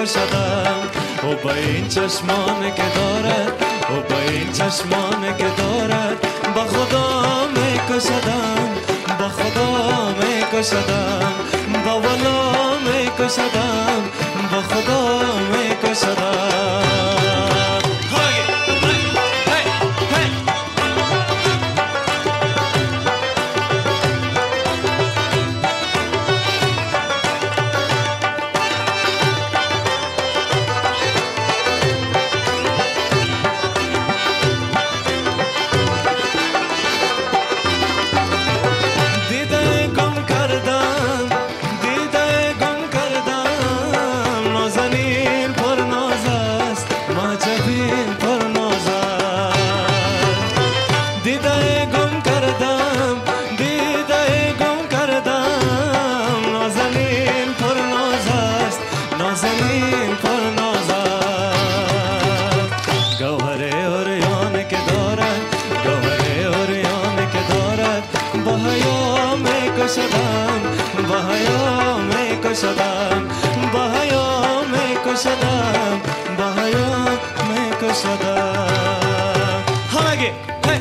میکشدم او با این چشمانه که دارد او با این چشمانه که دارد با خدا میکشدم با خدا میکشدم با والا میکشدم با خدا میکشدم میکشدم با حیا میکشدم با حیا میکشدم همگی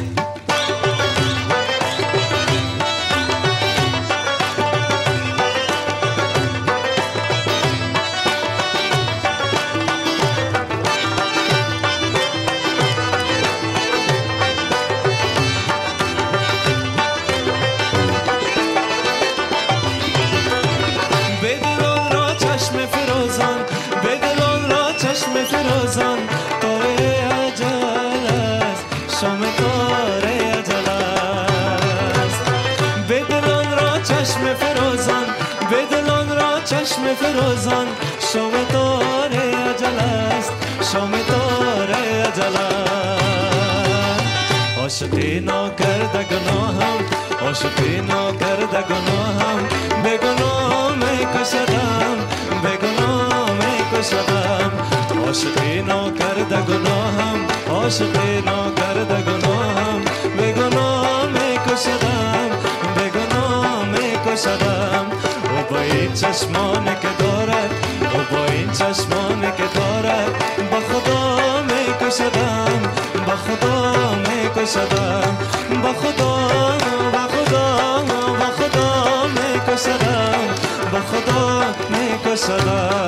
فروزان تاره اجل است شام تاره اجل است به دلان را چشم فروزان به دلان را چشم فروزان شام تاره اجل است شام تاره اجل است عاشقی ناکرده گناهم عاشقی ناکرده گناهم به گناه میکشدم به گناه میکشدم عاشقی ناکرده گناهم عاشقی ناکرده گناهم به گناه میکشدم به گناه میکشدم او با این چشمانه که دارد او با این چشمانه که دارد با خدا میکشدم با خدا میکشدم با خدا با خدا با خدا میکشدم با خدا میکشدم